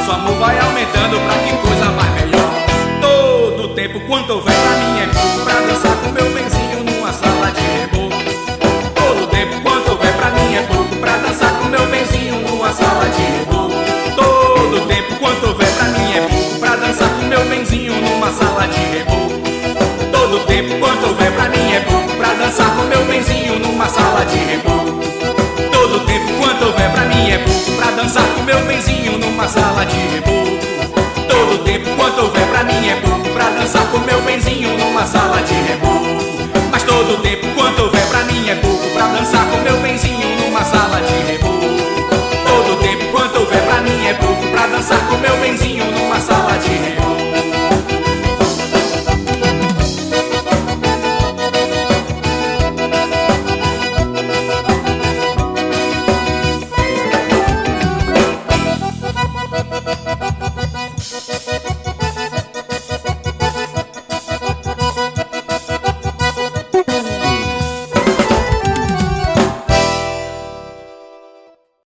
nosso amor vai aumentando pra que coisa mais melhor. Todo tempo quanto houver pra mim é pouco pra dançar com meu benzinho numa sala de reboco. Todo tempo quanto houver pra mim é pouco pra dançar com meu benzinho numa sala de reboco. Todo tempo quanto houver pra mim é pouco pra dançar com meu benzinho numa sala de reboco. Todo tempo quanto houver pra mim é pouco pra dançar com meu benzinho numa sala de reboco. Todo tempo quanto houver pra mim é pouco pra dançar com meu benzinho numa sala de reboco. Todo tempo quanto houver pra mim é pouco pra dançar com meu benzinho numa sala de reboco.